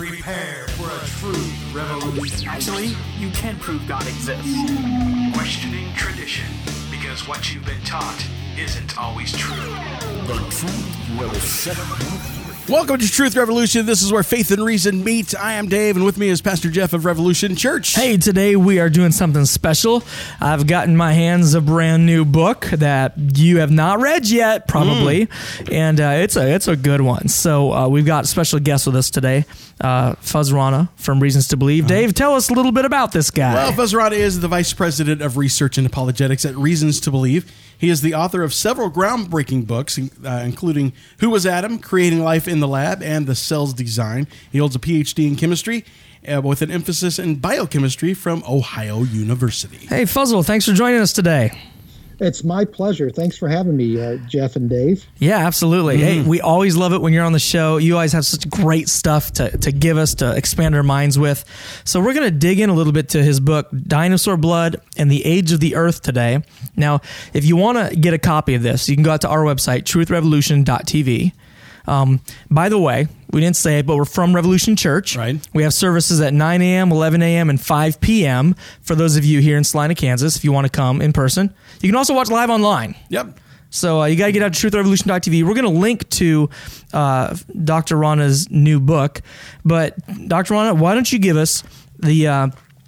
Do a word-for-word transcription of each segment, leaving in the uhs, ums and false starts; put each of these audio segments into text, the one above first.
Prepare for a true revolution. Actually, you can prove God exists. Questioning tradition, because what you've been taught isn't always true. The truth will set you free. Welcome to Truth Revolution. This is where faith and reason meet. I am Dave, and with me is Pastor Jeff of Revolution Church. Hey, today we are doing something special. I've got in my hands a brand new book that you have not read yet, probably, mm. and uh, it's a it's a good one. So uh, we've got special guests with us today, uh, Fuz Rana from Reasons to Believe. Uh-huh. Dave, tell us a little bit about this guy. Well, Fuz Rana is the Vice President of Research and Apologetics at Reasons to Believe. He is the author of several groundbreaking books, uh, including Who Was Adam?, Creating Life in the Lab, and The Cell's Design. He holds a P H D in chemistry uh, with an emphasis in biochemistry from Ohio University. Hey, Fuzzle, thanks for joining us today. It's my pleasure. Thanks for having me, uh, Jeff and Dave. Yeah, absolutely. Mm-hmm. Hey, we always love it when you're on the show. You always have such great stuff to, to give us, to expand our minds with. So we're going to dig in a little bit to his book, Dinosaur Blood and the Age of the Earth today. Now, if you want to get a copy of this, you can go out to our website, truth revolution dot t v. Um, by the way, we didn't say it, but we're from Revolution Church. Right. We have services at nine a.m., eleven a.m., and five p.m. for those of you here in Salina, Kansas, if you want to come in person. You can also watch live online. Yep. So uh, you got to get out to truth revolution dot t v. We're going to link to uh, Doctor Rana's new book. But Doctor Rana, why don't you give us the... Uh,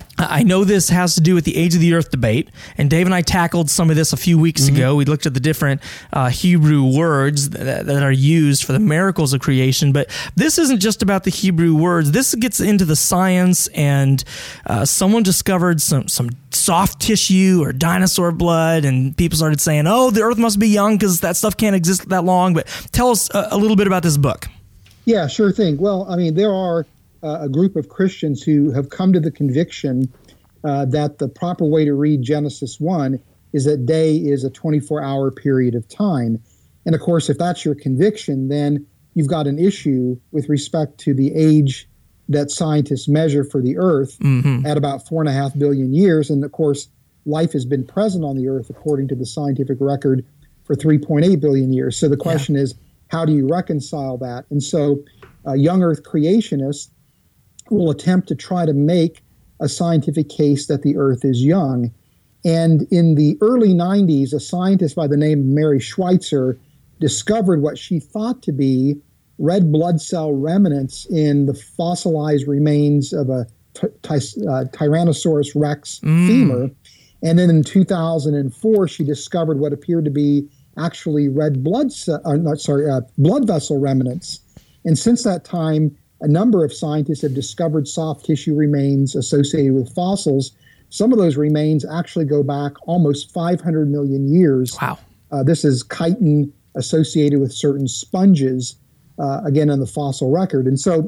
I know this has to do with the age of the earth debate, and Dave and I tackled some of this a few weeks mm-hmm. ago. We looked at the different uh, Hebrew words that, that are used for the miracles of creation, but this isn't just about the Hebrew words. This gets into the science, and uh, someone discovered some, some soft tissue or dinosaur blood, and people started saying, oh, the earth must be young because that stuff can't exist that long. But tell us a, a little bit about this book. Yeah, sure thing. Well, I mean, there are Uh, a group of Christians who have come to the conviction uh, that the proper way to read Genesis one is that day is a twenty-four hour period of time. And of course, if that's your conviction, then you've got an issue with respect to the age that scientists measure for the earth mm-hmm. at about four and a half billion years. And of course, life has been present on the earth, according to the scientific record, for three point eight billion years. So the question yeah. is, how do you reconcile that? And so uh, young earth creationists will attempt to try to make a scientific case that the earth is young. And in the early nineties, a scientist by the name of Mary Schweitzer discovered what she thought to be red blood cell remnants in the fossilized remains of a t- t- uh, Tyrannosaurus rex mm. femur. And then in two thousand four, she discovered what appeared to be actually red blood ce- uh, not, sorry, uh, blood vessel remnants. And since that time, a number of scientists have discovered soft tissue remains associated with fossils. Some of those remains actually go back almost five hundred million years. Wow. Uh, this is chitin associated with certain sponges, uh, again, in the fossil record. And so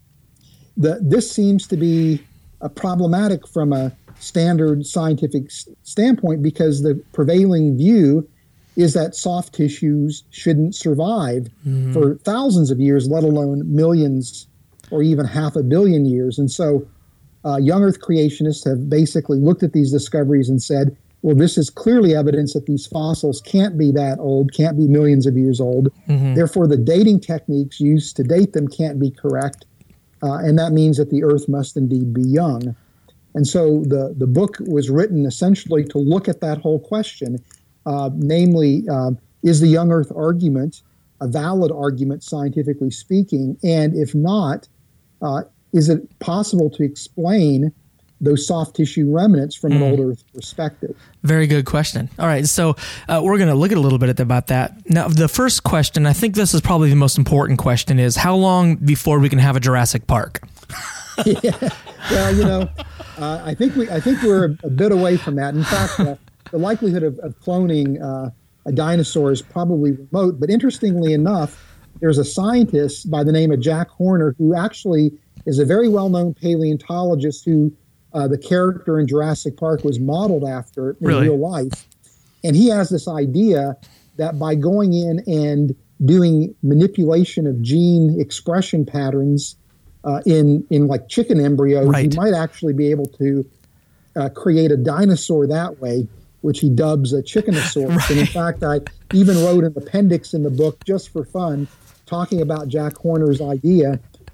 the, this seems to be uh, problematic from a standard scientific s- standpoint because the prevailing view is that soft tissues shouldn't survive mm-hmm. for thousands of years, let alone millions or even half a billion years. And so uh, young earth creationists have basically looked at these discoveries and said, well, this is clearly evidence that these fossils can't be that old, can't be millions of years old. Mm-hmm. Therefore, the dating techniques used to date them can't be correct. Uh, and that means that the earth must indeed be young. And so the, the book was written essentially to look at that whole question, uh, namely, uh, is the young earth argument a valid argument, scientifically speaking? And if not, Uh, is it possible to explain those soft tissue remnants from mm. an old Earth perspective? Very good question. All right, so uh, we're going to look at a little bit about that. Now, the first question, I think this is probably the most important question, is how long before we can have a Jurassic Park? yeah. Well, you know, uh, I think we I think we're a, a bit away from that. In fact, uh, the likelihood of, of cloning uh, a dinosaur is probably remote. But interestingly enough, there's a scientist by the name of Jack Horner who actually is a very well-known paleontologist who uh, the character in Jurassic Park was modeled after in really? real life. And he has this idea that by going in and doing manipulation of gene expression patterns uh, in, in like chicken embryos, right. he might actually be able to uh, create a dinosaur that way, which he dubs a chickenosaurus. Right. And in fact, I even wrote an appendix in the book just for fun, talking about Jack Horner's idea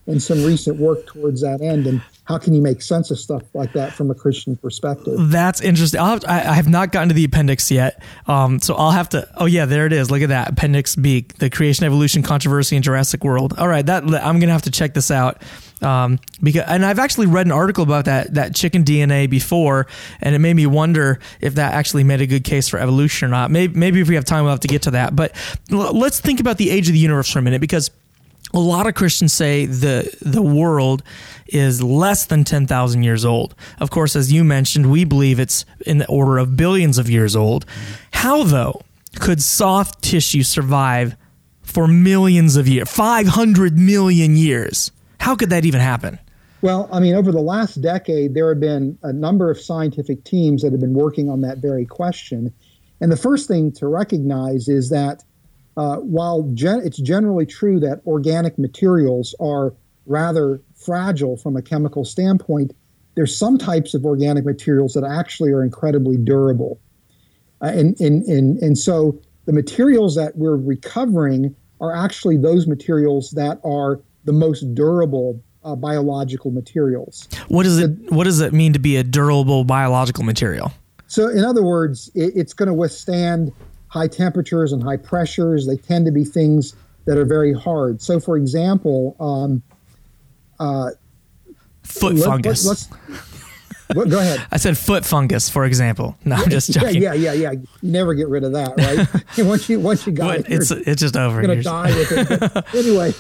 and some recent work towards that end. And how can you make sense of stuff like that from a Christian perspective? That's interesting. I'll have to, I, I have not gotten to the appendix yet, um, so I'll have to. Oh yeah, there it is. Look at that, Appendix B, the creation, evolution, controversy in Jurassic World. All right, that I'm gonna have to check this out. Um, because and I've actually read an article about that that chicken D N A before, and it made me wonder if that actually made a good case for evolution or not. Maybe maybe if we have time, we'll have to get to that. But l- let's think about the age of the universe for a minute, because a lot of Christians say the the world is less than ten thousand years old. Of course, as you mentioned, we believe it's in the order of billions of years old. How, though, could soft tissue survive for millions of years, five hundred million years? How could that even happen? Well, I mean, over the last decade, there have been a number of scientific teams that have been working on that very question. And the first thing to recognize is that Uh, while gen- it's generally true that organic materials are rather fragile from a chemical standpoint, there's some types of organic materials that actually are incredibly durable. Uh, and, and, and, and so the materials that we're recovering are actually those materials that are the most durable uh, biological materials. What does it, what does it mean to be a durable biological material? So in other words, it, it's going to withstand high temperatures and high pressures. They tend to be things that are very hard. So, for example, um, uh, foot let, fungus. Let, let's what, go ahead. I said foot fungus, for example. No, I'm just joking. Yeah, yeah, yeah, yeah. You never get rid of that, right? once you once you got but it, it's it's just over. You're gonna die with it. But anyway,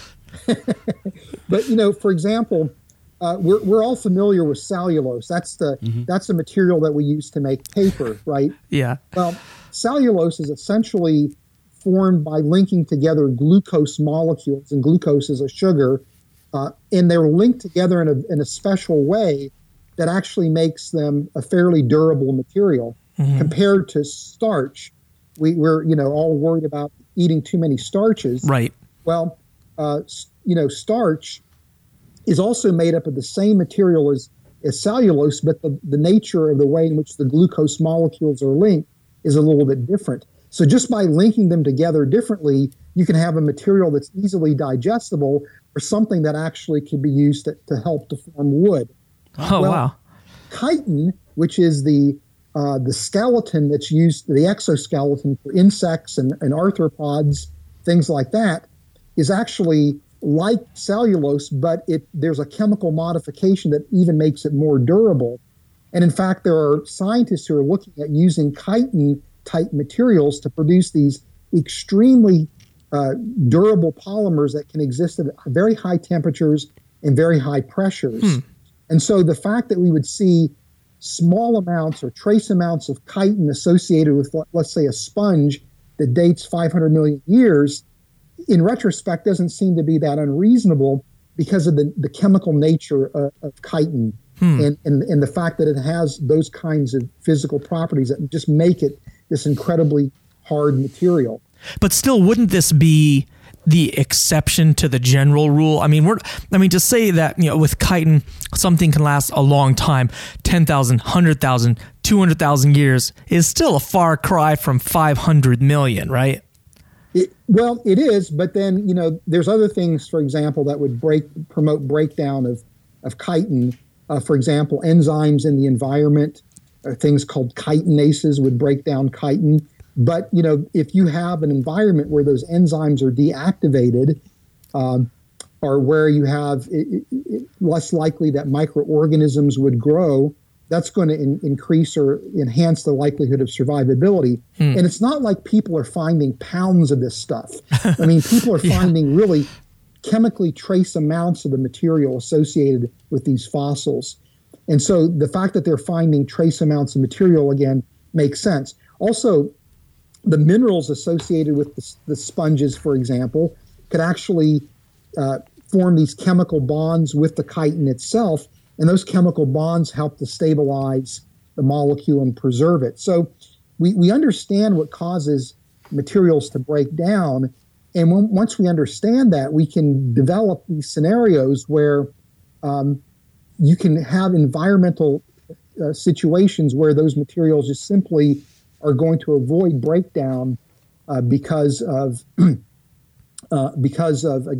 but you know, for example, uh, we're we're all familiar with cellulose. That's the mm-hmm. that's the material that we use to make paper, right? Yeah. Well, cellulose is essentially formed by linking together glucose molecules, and glucose is a sugar, uh, and they're linked together in a, in a special way that actually makes them a fairly durable material mm-hmm. compared to starch. We, we're you know all worried about eating too many starches. Right. Well, uh, you know, starch is also made up of the same material as, as cellulose, but the, the nature of the way in which the glucose molecules are linked is a little bit different. So just by linking them together differently, you can have a material that's easily digestible or something that actually can be used to, to help to form wood. Oh, well, wow. Chitin, which is the uh, the skeleton that's used, the exoskeleton for insects and, and arthropods, things like that, is actually like cellulose, but it there's a chemical modification that even makes it more durable. And in fact, there are scientists who are looking at using chitin-type materials to produce these extremely uh, durable polymers that can exist at very high temperatures and very high pressures. Hmm. And so the fact that we would see small amounts or trace amounts of chitin associated with, let's say, a sponge that dates five hundred million years, in retrospect, doesn't seem to be that unreasonable because of the, the chemical nature of, of chitin. Hmm. And, and and the fact that it has those kinds of physical properties that just make it this incredibly hard material. But still, wouldn't this be the exception to the general rule? I mean, we're I mean to say that, you know, with chitin something can last a long time, ten thousand, one hundred thousand, two hundred thousand years is still a far cry from five hundred million, right? It, well, it is, but then, you know, there's other things, for example, that would break promote breakdown of of chitin. Uh, for example, enzymes in the environment, uh, things called chitinases would break down chitin. But, you know, if you have an environment where those enzymes are deactivated, um, or where you have it, it, less likely that microorganisms would grow, that's going to in, increase or enhance the likelihood of survivability. Hmm. And it's not like people are finding pounds of this stuff. I mean, people are yeah. finding really chemically trace amounts of the material associated with these fossils. And so the fact that they're finding trace amounts of material, again, makes sense. Also, the minerals associated with the, the sponges, for example, could actually uh, form these chemical bonds with the chitin itself, and those chemical bonds help to stabilize the molecule and preserve it. So we, we understand what causes materials to break down. And when, once we understand that, we can develop these scenarios where um, you can have environmental uh, situations where those materials just simply are going to avoid breakdown uh, because of, uh, because of again,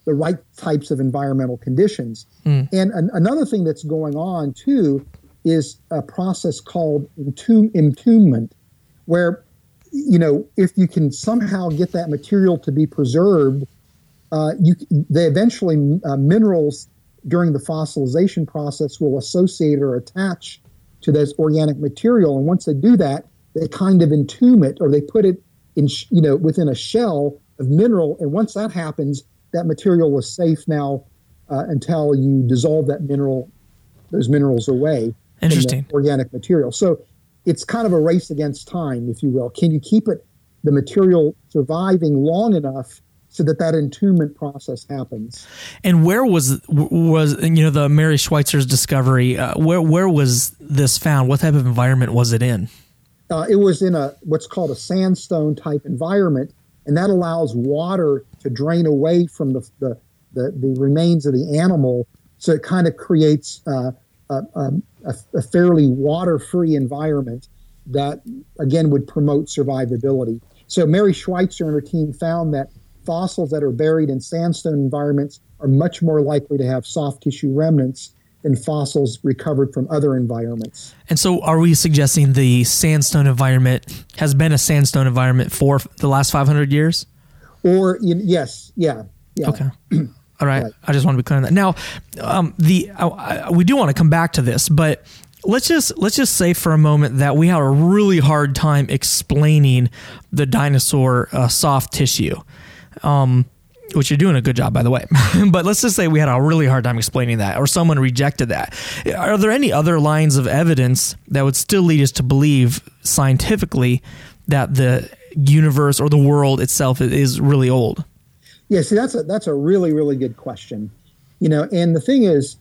the right types of environmental conditions. Mm. And an, another thing that's going on too is a process called entomb- entombment, where, you know, if you can somehow get that material to be preserved, uh, you they eventually uh, minerals during the fossilization process will associate or attach to this organic material, and once they do that, they kind of entomb it, or they put it in, you know, within a shell of mineral, and once that happens, that material is safe now uh, until you dissolve that mineral, those minerals away Interesting. from the organic material. So it's kind of a race against time, if you will. Can you keep it, the material, surviving long enough so that that entombment process happens? And where was was you know the Mary Schweitzer's discovery? Uh, where where was this found? What type of environment was it in? Uh, it was in a what's called a sandstone type environment, and that allows water to drain away from the the, the, the remains of the animal. So it kind of creates uh, a, a, a fairly water-free environment that, again, would promote survivability. So Mary Schweitzer and her team found that fossils that are buried in sandstone environments are much more likely to have soft tissue remnants than fossils recovered from other environments. And so are we suggesting the sandstone environment has been a sandstone environment for the last five hundred years? Or, yes, yeah. yeah. Okay. All right. Right. I just want to be clear on that. Now, um, the I, I, we do want to come back to this, but let's just let's just say for a moment that we had a really hard time explaining the dinosaur uh, soft tissue, um, which you're doing a good job, by the way. But let's just say we had a really hard time explaining that, or someone rejected that. Are there any other lines of evidence that would still lead us to believe scientifically that the universe or the world itself is really old? Yeah, see, that's a that's a really, really good question. You know, and the thing is,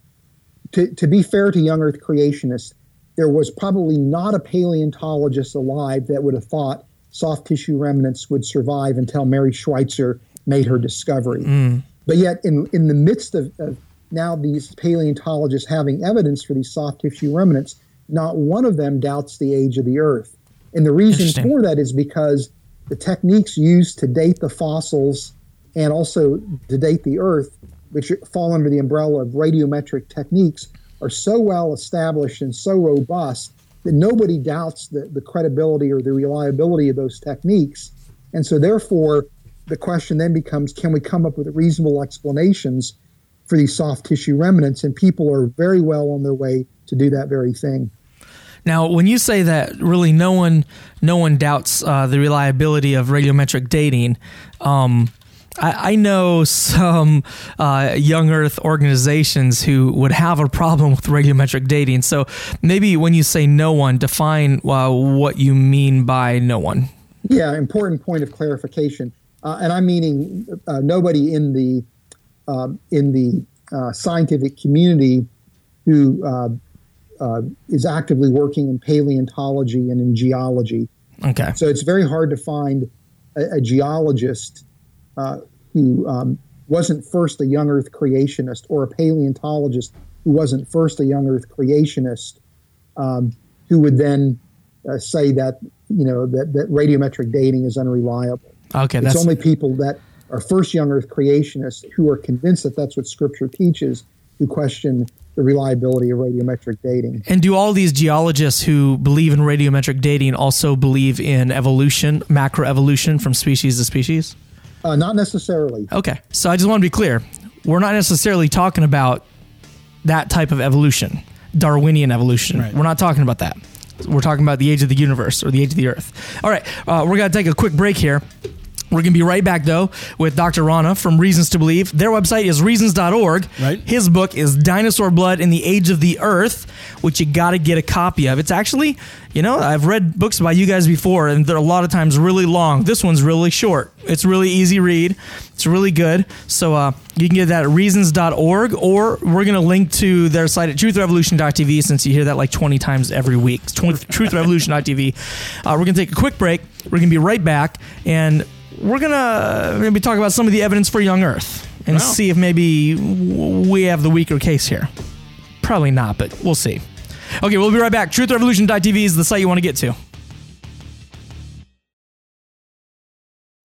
to, to be fair to young Earth creationists, there was probably not a paleontologist alive that would have thought soft tissue remnants would survive until Mary Schweitzer made her discovery. Mm. But yet, in, in the midst of, of now these paleontologists having evidence for these soft tissue remnants, not one of them doubts the age of the Earth. And the reason for that is because the techniques used to date the fossils and also to date the Earth, which fall under the umbrella of radiometric techniques, are so well established and so robust that nobody doubts the, the credibility or the reliability of those techniques. And so therefore, the question then becomes, can we come up with reasonable explanations for these soft tissue remnants? And people are very well on their way to do that very thing. Now, when you say that really no one no one doubts uh, the reliability of radiometric dating, um, I, I know some uh, young Earth organizations who would have a problem with radiometric dating. So maybe when you say no one, define uh, what you mean by no one. Yeah, important point of clarification. Uh, and I'm meaning uh, nobody in the um, in the uh, scientific community who uh, uh, is actively working in paleontology and in geology. Okay. So it's very hard to find a, a geologist uh, who um, wasn't first a young Earth creationist, or a paleontologist who wasn't first a young Earth creationist, um, who would then uh, say that you know that, that radiometric dating is unreliable. Okay, it's that's only people that are first young Earth creationists who are convinced that that's what Scripture teaches who question the reliability of radiometric dating. And do all these geologists who believe in radiometric dating also believe in evolution, macroevolution from species to species? Uh, not necessarily. Okay, so I just want to be clear. We're not necessarily talking about that type of evolution, Darwinian evolution. Right. We're not talking about that. We're talking about the age of the universe or the age of the Earth. All right, uh, we're going to take a quick break here. We're going to be right back, though, with Doctor Rana from Reasons to Believe. Their website is reasons dot org. Right. His book is Dinosaur Blood in the Age of the Earth, which you got to get a copy of. It's actually, you know, I've read books by you guys before, and they're a lot of times really long. This one's really short. It's really easy read. It's really good. So uh, you can get that at reasons dot org, or we're going to link to their site at truth revolution dot t v, since you hear that like twenty times every week. truth revolution dot t v. Uh, we're going to take a quick break. We're going to be right back, and we're gonna maybe talk about some of the evidence for young Earth and wow. see if maybe we have the weaker case here. Probably not, but we'll see. Okay, we'll be right back. truth revolution dot t v is the site you want to get to.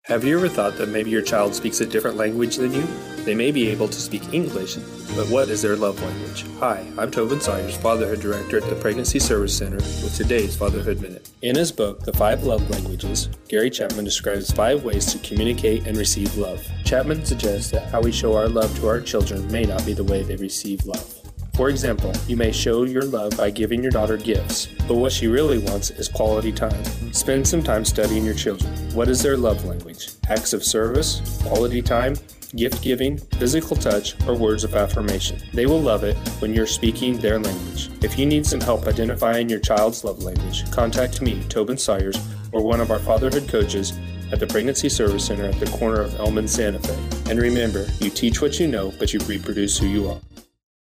Have you ever thought that maybe your child speaks a different language than you? They may be able to speak English, but what is their love language? Hi, I'm Tobin Sawyers, Fatherhood Director at the Pregnancy Service Center with today's Fatherhood Minute. In his book, The Five Love Languages, Gary Chapman describes five ways to communicate and receive love. Chapman suggests that how we show our love to our children may not be the way they receive love. For example, you may show your love by giving your daughter gifts, but what she really wants is quality time. Spend some time studying your children. What is their love language? Acts of service, quality time, gift giving, physical touch, or words of affirmation. They will love it when you're speaking their language. If you need some help identifying your child's love language, contact me, Tobin Sawyers, or one of our fatherhood coaches at the Pregnancy Service Center at the corner of Elm and Santa Fe. And remember, you teach what you know, but you reproduce who you are.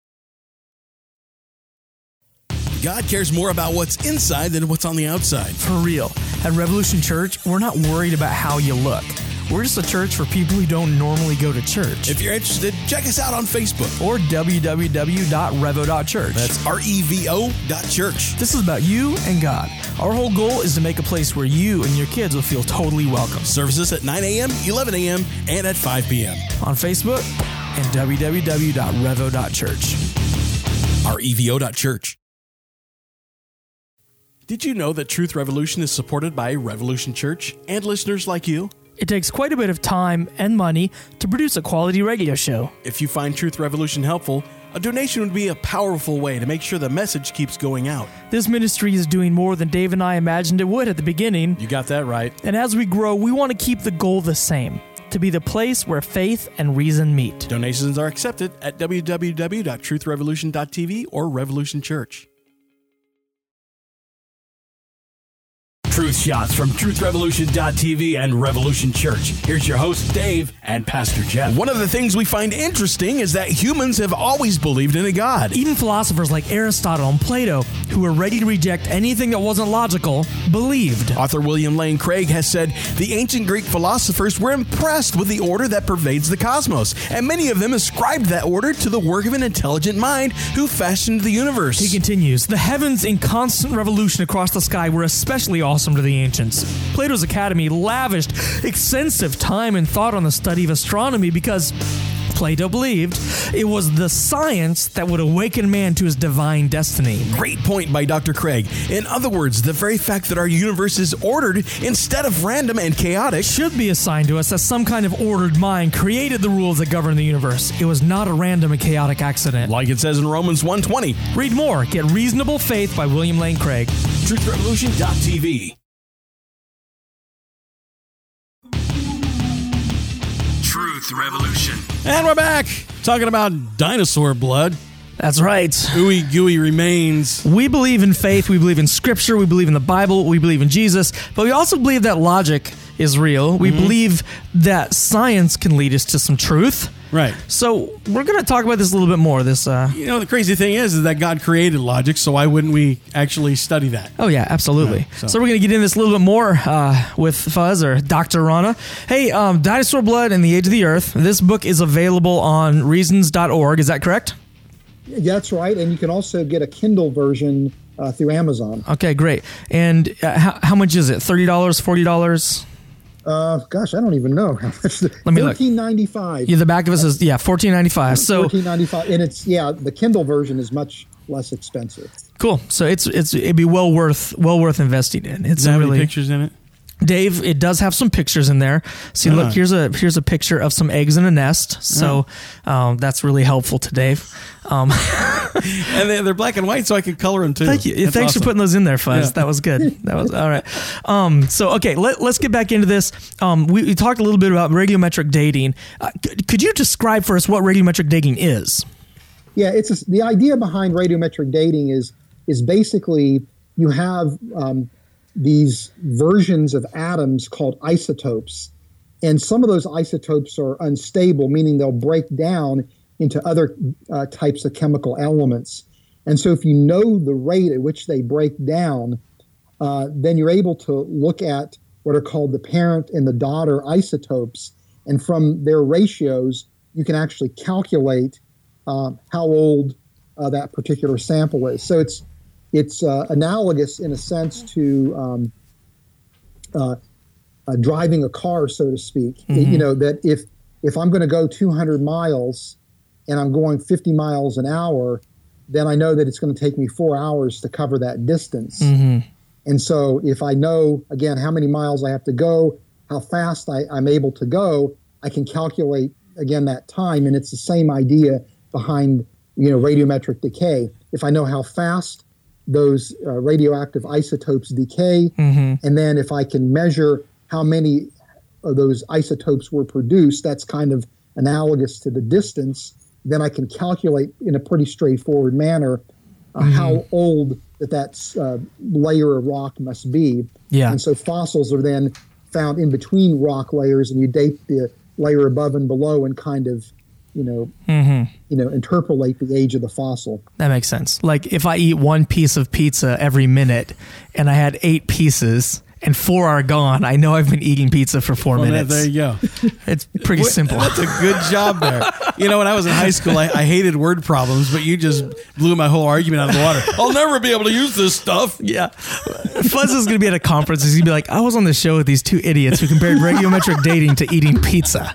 God cares more about what's inside than what's on the outside. For real. At Revolution Church, we're not worried about how you look. We're just a church for people who don't normally go to church. If you're interested, check us out on Facebook. Or w w w dot revo dot church. That's R E V O dot church. This is about you and God. Our whole goal is to make a place where you and your kids will feel totally welcome. Services at nine a.m., eleven a.m., and at five p.m. On Facebook and w w w dot revo dot church. R E V O dot church. Did you know that Truth Revolution is supported by Revolution Church and listeners like you? It takes quite a bit of time and money to produce a quality radio show. If you find Truth Revolution helpful, a donation would be a powerful way to make sure the message keeps going out. This ministry is doing more than Dave and I imagined it would at the beginning. You got that right. And as we grow, we want to keep the goal the same, to be the place where faith and reason meet. Donations are accepted at w w w dot truth revolution dot t v or Revolution Church. Truth shots from truth revolution dot t v and Revolution Church. Here's your host, Dave, and Pastor Jeff. One of the things we find interesting is that humans have always believed in a God. Even philosophers like Aristotle and Plato, who were ready to reject anything that wasn't logical, believed. Author William Lane Craig has said the ancient Greek philosophers were impressed with the order that pervades the cosmos, and many of them ascribed that order to the work of an intelligent mind who fashioned the universe. He continues, the heavens in constant revolution across the sky were especially awesome to the ancients. Plato's Academy lavished extensive time and thought on the study of astronomy because Plato believed it was the science that would awaken man to his divine destiny. Great point by Doctor Craig. In other words, the very fact that our universe is ordered instead of random and chaotic should be assigned to us as some kind of ordered mind created the rules that govern the universe. It was not a random and chaotic accident. Like it says in Romans one twenty. Read more. Get Reasonable Faith by William Lane Craig. truth revolution dot t v. Truth Revolution. And we're back talking about dinosaur blood. That's right. Ooey gooey remains. We believe in faith. We believe in Scripture. We believe in the Bible. We believe in Jesus. But we also believe that logic is real. We mm-hmm. believe that science can lead us to some truth. Right. So we're going to talk about this a little bit more. This, uh, you know, the crazy thing is, is that God created logic, so why wouldn't we actually study that? Oh, yeah, absolutely. Yeah, so. so we're going to get into this a little bit more uh, with Fuzz or Doctor Rana. Hey, um, Dinosaur Blood and the Age of the Earth. This book is available on reasons dot org. Is that correct? Yeah, that's right. And you can also get a Kindle version uh, through Amazon. Okay, great. And uh, how, how much is it? thirty dollars, forty dollars? Uh, gosh, I don't even know how much. Let me look. fourteen ninety-five. Yeah, the back of it says yeah, fourteen ninety-five. So fourteen ninety-five, and it's yeah, the Kindle version is much less expensive. Cool. So it's it's it'd be well worth well worth investing in. It's Does it have really any pictures in it? Dave, it does have some pictures in there. See, look, here's a here's a picture of some eggs in a nest. So um, that's really helpful to Dave. Um, and they, they're black and white, so I can color them too. Thank you. That's Thanks awesome. for putting those in there, Fuzz. Yeah. That was good. That was all right. Um, so, okay, let, let's get back into this. Um, we, we talked a little bit about radiometric dating. Uh, could, could you describe for us what radiometric dating is? Yeah, it's a, the idea behind radiometric dating is is basically you have um, these versions of atoms called isotopes, and some of those isotopes are unstable, meaning they'll break down into other uh, types of chemical elements. And so if you know the rate at which they break down, uh, then you're able to look at what are called the parent and the daughter isotopes. And from their ratios, you can actually calculate uh, how old uh, that particular sample is. So it's it's uh, analogous in a sense to um, uh, uh, driving a car, so to speak. Mm-hmm. You know, that if if I'm going to go two hundred miles and I'm going fifty miles an hour, then I know that it's going to take me four hours to cover that distance. Mm-hmm. And so if I know, again, how many miles I have to go, how fast I, I'm able to go, I can calculate, again, that time. And it's the same idea behind, you know, radiometric decay. If I know how fast those uh, radioactive isotopes decay, Mm-hmm. and then if I can measure how many of those isotopes were produced, that's kind of analogous to the distance, then I can calculate in a pretty straightforward manner uh, Mm-hmm. how old that that uh, layer of rock must be. Yeah. And so fossils are then found in between rock layers, and you date the layer above and below and kind of, you know, Mm-hmm. you know, interpolate the age of the fossil. That makes sense. Like if I eat one piece of pizza every minute and I had eight pieces and four are gone, I know I've been eating pizza for four Well, there, minutes. there you go. It's pretty Well, simple. That's a good job there. You know, when I was in high school, I, I hated word problems, but you just blew my whole argument out of the water. I'll never be able to use this stuff. Yeah. Fuzz is going to be at a conference. He's going to be like, I was on the show with these two idiots who compared radiometric dating to eating pizza.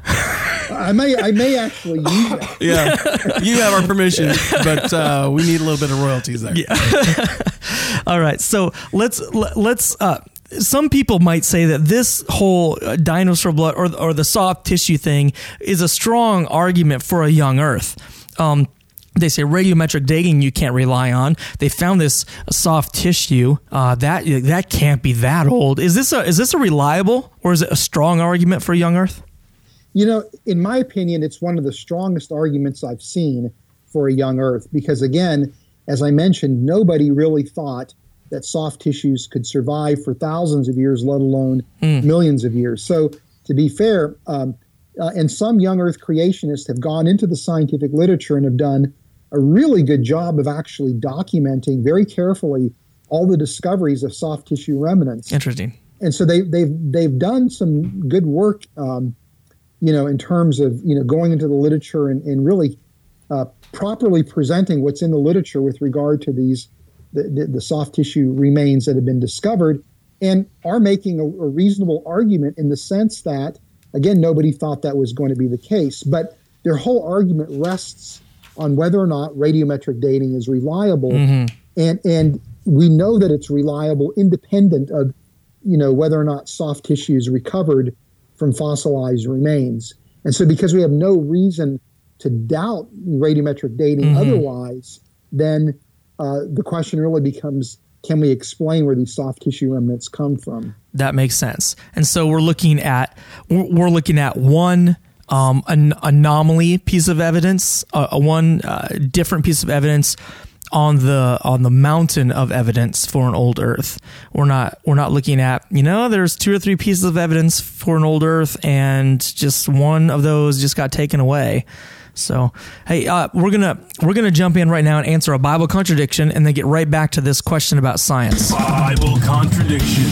I may, I may actually use that. Yeah, you have our permission, but uh, we need a little bit of royalties there. Yeah. All right. So let's, let's, uh, some people might say that this whole dinosaur blood or, or the soft tissue thing is a strong argument for a young Earth. Um, They say radiometric dating you can't rely on. They found this soft tissue uh, that that can't be that old. Is this a is this a reliable or is it a strong argument for young Earth? You know, in my opinion, it's one of the strongest arguments I've seen for a young Earth because, again, as I mentioned, nobody really thought that soft tissues could survive for thousands of years, let alone mm. millions of years. So, to be fair, um, uh, and some young Earth creationists have gone into the scientific literature and have done a really good job of actually documenting very carefully all the discoveries of soft tissue remnants. Interesting. And so they, they've they've done some good work, um, you know, in terms of you know going into the literature and, and really uh, properly presenting what's in the literature with regard to these the, the, the soft tissue remains that have been discovered, and are making a, a reasonable argument in the sense that, again, nobody thought that was going to be the case, but their whole argument rests on whether or not radiometric dating is reliable. Mm-hmm. And and we know that it's reliable independent of, you know, whether or not soft tissue is recovered from fossilized remains. And so because we have no reason to doubt radiometric dating mm-hmm. otherwise, then uh, the question really becomes, can we explain where these soft tissue remnants come from? That makes sense. And so we're looking at, we're looking at one Um, an anomaly piece of evidence, uh, a one uh, different piece of evidence on the on the mountain of evidence for an old Earth. We're not we're not looking at, you know, there's two or three pieces of evidence for an old Earth, and just one of those just got taken away. So, hey, uh, we're gonna we're gonna jump in right now and answer a Bible contradiction, and then get right back to this question about science. Bible contradiction.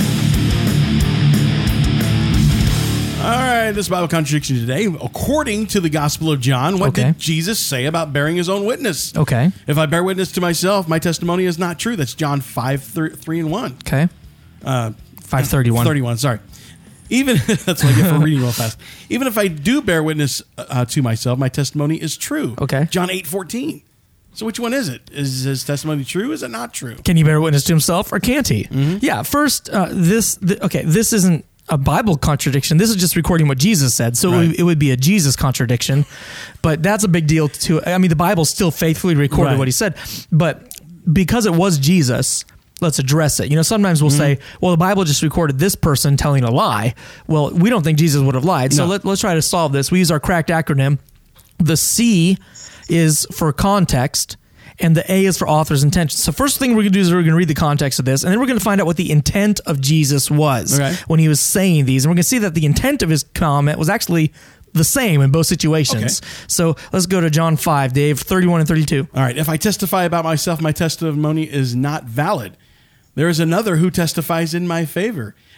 All right, this Bible contradiction today. According to the Gospel of John, what Okay. did Jesus say about bearing his own witness? Okay. If I bear witness to myself, my testimony is not true. That's John five, three and one. Okay. Uh, five thirty-one. thirty-one, sorry. Even that's what I get for reading real fast. Even if I do bear witness uh, to myself, my testimony is true. Okay. John eight fourteen. So which one is it? Is his testimony true? Is it not true? Can he bear witness to himself, or can't he? Mm-hmm. Yeah. First, uh, this. Th- okay, this isn't a Bible contradiction. This is just recording what Jesus said. So Right. it, would, it would be a Jesus contradiction, but that's a big deal too. I mean, the Bible still faithfully recorded Right. what he said, but because it was Jesus, let's address it. You know, sometimes we'll Mm-hmm. say, well, the Bible just recorded this person telling a lie. Well, we don't think Jesus would have lied. So No. let, let's try to solve this. We use our cracked acronym. The C is for context, and the A is for author's intention. So first thing we're going to do is we're going to read the context of this, and then we're going to find out what the intent of Jesus was Okay. when he was saying these. And we're going to see that the intent of his comment was actually the same in both situations. Okay. So let's go to John five, Dave, thirty-one and thirty-two. All right. If I testify about myself, my testimony is not valid. There is another who testifies in my favor.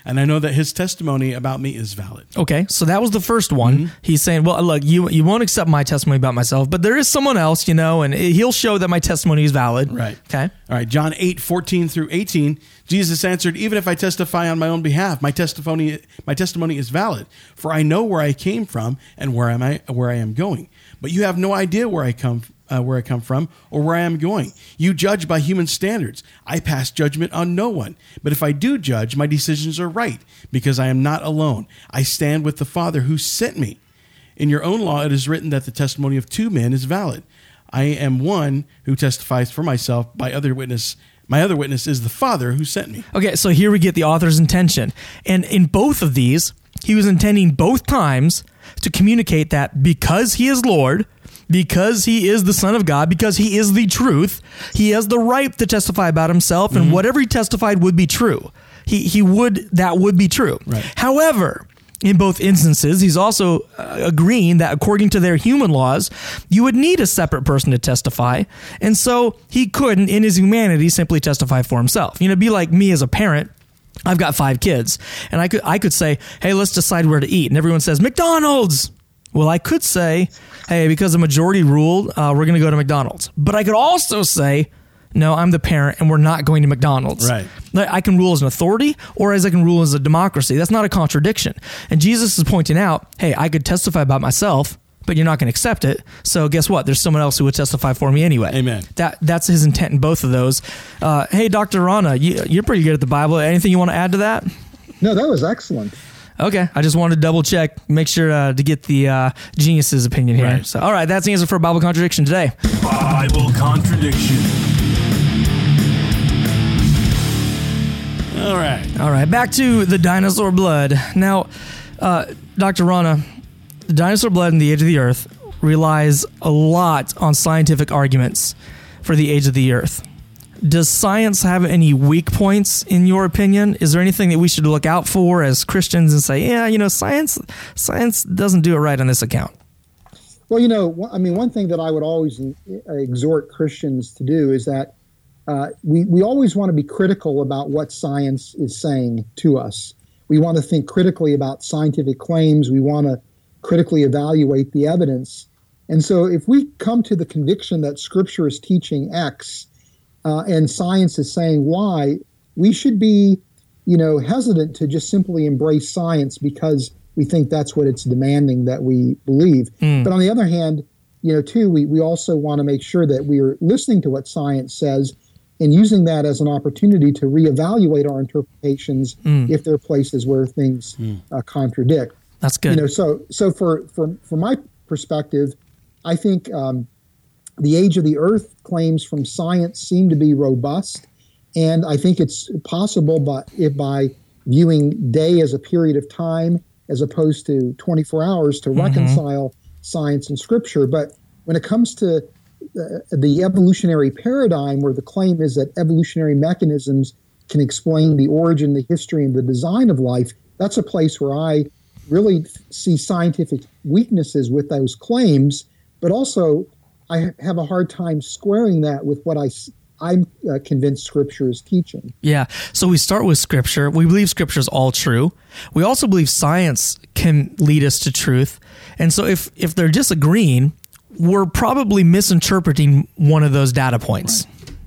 and I know that his testimony about me is valid. Okay, so that was the first one. Mm-hmm. He's saying, well, look, you you won't accept my testimony about myself, but there is someone else, you know, and he'll show that my testimony is valid. Right. Okay. All right, John eight, fourteen through eighteen, Jesus answered, even if I testify on my own behalf, my testimony my testimony is valid, for I know where I came from and where am I where I am going. But you have no idea where I come uh, where I come from or where I am going. You judge by human standards. I pass judgment on no one. But if I do judge, my decisions are right, because I am not alone. I stand with the Father who sent me. In your own law, it is written that the testimony of two men is valid. I am one who testifies for myself. By other witness, my other witness is the Father who sent me. Okay, so here we get the author's intention. And in both of these, he was intending both times to communicate that because he is Lord, because he is the Son of God, because he is the truth, he has the right to testify about himself, mm-hmm. and whatever he testified would be true. He he would that would be true. Right. However, in both instances, he's also uh, agreeing that according to their human laws, you would need a separate person to testify. And so he couldn't, in his humanity, simply testify for himself. You know, it'd be like me as a parent. I've got five kids, and I could I could say, hey, let's decide where to eat. And everyone says, McDonald's. Well, I could say, hey, because the majority ruled, uh, we're going to go to McDonald's. But I could also say, no, I'm the parent, and we're not going to McDonald's. Right. I can rule as an authority, or as I can rule as a democracy. That's not a contradiction. And Jesus is pointing out, hey, I could testify about myself, but you're not going to accept it. So guess what? There's someone else who would testify for me anyway. Amen. That That's his intent in both of those. Uh, hey, Doctor Rana, you, you're pretty good at the Bible. Anything you want to add to that? No, that was excellent. Okay, I just wanted to double check, make sure uh, to get the uh, genius's opinion here. Right. So, all right, that's the answer for Bible contradiction today. Bible contradiction. All right. All right, back to the dinosaur blood. Now, uh, Doctor Rana, the dinosaur blood in the age of the earth relies a lot on scientific arguments for the age of the earth. Does science have any weak points, in your opinion? Is there anything that we should look out for as Christians and say, yeah, you know, science science doesn't do it right on this account? Well, you know, I mean, one thing that I would always exhort Christians to do is that uh, we, we always want to be critical about what science is saying to us. We want to think critically about scientific claims. We want to critically evaluate the evidence. And so if we come to the conviction that Scripture is teaching X, Uh, and science is saying why, we should be, you know, hesitant to just simply embrace science because we think that's what it's demanding that we believe. Mm. But on the other hand, you know, too, we, we also want to make sure that we are listening to what science says and using that as an opportunity to reevaluate our interpretations mm. if there are places where things mm. uh, contradict. That's good. You know, so so for for from my perspective, I think um, the age of the earth claims from science seem to be robust, and I think it's possible by, if by viewing day as a period of time as opposed to twenty-four hours to mm-hmm. reconcile science and Scripture. But when it comes to the, the evolutionary paradigm, where the claim is that evolutionary mechanisms can explain the origin, the history, and the design of life, that's a place where I really see scientific weaknesses with those claims, but also I have a hard time squaring that with what I, I'm uh, convinced Scripture is teaching. Yeah. So we start with Scripture. We believe Scripture is all true. We also believe science can lead us to truth. And so if, if they're disagreeing, we're probably misinterpreting one of those data points.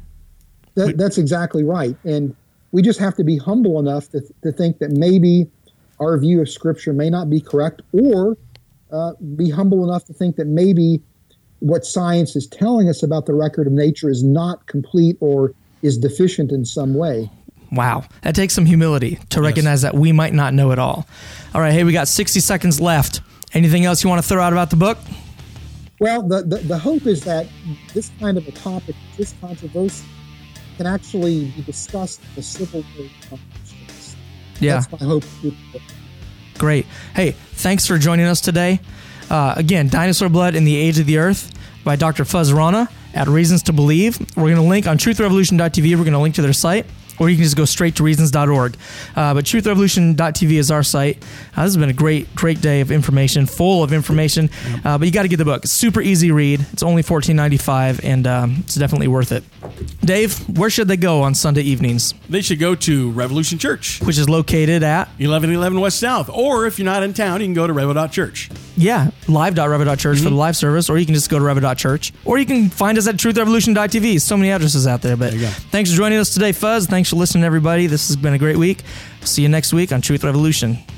Right. That, that's exactly right. And we just have to be humble enough to, to think that maybe our view of Scripture may not be correct, or uh, be humble enough to think that maybe what science is telling us about the record of nature is not complete or is deficient in some way. Wow. That takes some humility to recognize yes. that we might not know it all. All right. Hey, we got sixty seconds left. Anything else you want to throw out about the book? Well, the, the, the hope is that this kind of a topic, this controversy, can actually be discussed in the civil war conference. Yeah. That's my hope. Great. Hey, thanks for joining us today. Uh, again, Dinosaur Blood in the Age of the Earth by Doctor Fuz Rana at Reasons to Believe. We're going to link on truth revolution dot t v. We're going to link to their site. or you can just go straight to reasons dot org. Uh, but truth revolution dot t v is our site. Uh, this has been a great, great day of information, full of information. Uh, but you got to get the book. It's super easy read. It's only fourteen ninety-five, and um, it's definitely worth it. Dave, where should they go on Sunday evenings? They should go to Revolution Church, Which is located at? eleven eleven West South. Or if you're not in town, you can go to revo dot church. Yeah, live dot revo dot church mm-hmm. for the live service, or you can just go to revo dot church, or you can find us at truth revolution dot t v. So many addresses out there. But there thanks for joining us today, Fuzz. Thanks for listening, everybody. This has been a great week. See you next week on Truth Revolution.